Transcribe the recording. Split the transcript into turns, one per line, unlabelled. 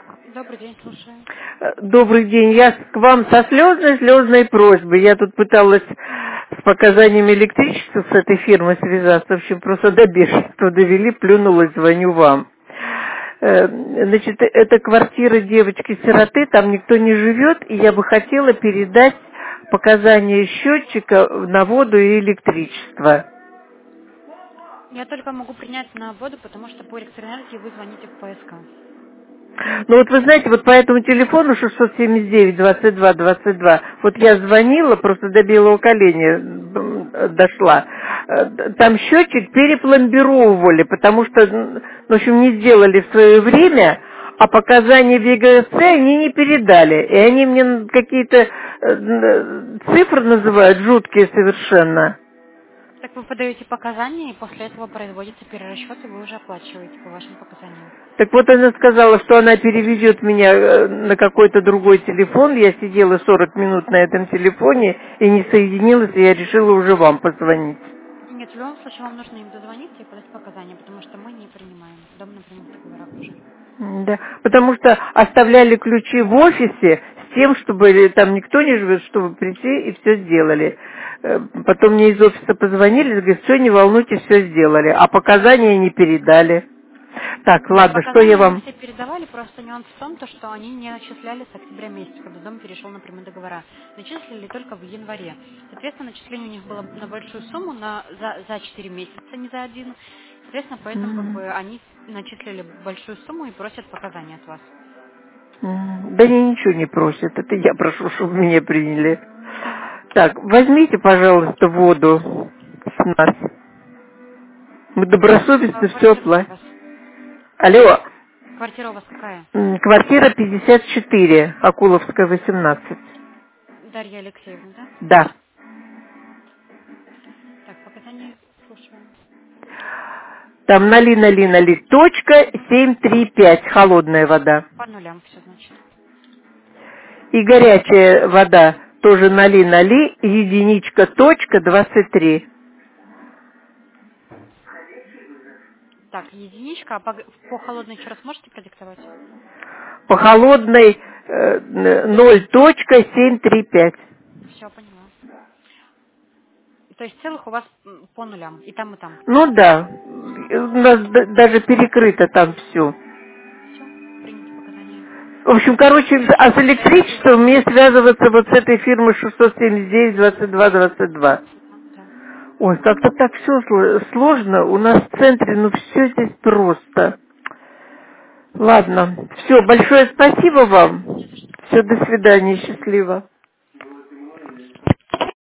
Добрый день, слушаю.
Добрый день. Я к вам со слезной просьбой. Я тут пыталась с показаниями электричества с этой фирмой связаться. В общем, просто до бешенства довели, плюнулась, звоню вам. Значит, это квартира девочки-сироты, там никто не живет, и я бы хотела передать показания счетчика на воду и электричество.
Я только могу принять на воду, потому что по электроэнергии вы звоните в ПСК.
Ну вот вы знаете, вот по этому телефону 679-22-22, вот я звонила, просто до белого коленя дошла. Там счетчик перепломбировывали, потому что, в общем, не сделали в свое время, а показания в ЕГС они не передали. И они мне какие-то цифры называют, жуткие совершенно.
Так вы подаете показания, и после этого производится перерасчет, и вы уже оплачиваете по вашим показаниям.
Так вот она сказала, что она переведет меня на какой-то другой телефон. Я сидела 40 минут на этом телефоне и не соединилась, и я решила уже вам позвонить.
Нет, в любом случае вам нужно им дозвониться и подать показания, потому что мы не принимаем дом на принятие договора тоже.
Да, потому что оставляли ключи в офисе с тем, чтобы там никто не живет, чтобы прийти и все сделали. Потом мне из офиса позвонили, говорят, все, не волнуйтесь, все сделали, а показания не передали. Так,
Нет,
ладно, что я
показания мы
вам...
все передавали, просто нюанс в том, что они не начисляли с октября месяца, когда дом перешел на прямые договора. Начислили только в январе. Соответственно, начисление у них было на большую сумму за 4 месяца, не за один. Соответственно, поэтому они начислили большую сумму и просят показания от вас.
Да они ничего не просят, это я прошу, чтобы меня приняли. Так, возьмите, пожалуйста, воду с нас. Мы добросовестно все
Квартира где у
оплатим.
вас?
Алло,
Квартира у вас какая?
квартира 54, Акуловская, 18.
Дарья Алексеевна, да?
Да.
Так, показания слушаю.
Там нали, точка, 735, холодная вода.
По нулям все значит.
И горячая вода, тоже нали, единичка, точка, 23.
Так, единичка, а по холодной еще раз можете продиктовать?
По холодной 0.735.
Все, поняла. То есть целых у вас по нулям, и там, и там.
Ну да, у нас даже перекрыто там все.
Все, принято показания.
В общем, короче, а с электричеством мне связываться вот с этой фирмой 679-22-22.
Да.
Ой, как-то так все сложно. У нас в центре, ну все здесь просто. Ладно, все, большое спасибо вам. Все, до свидания, счастливо.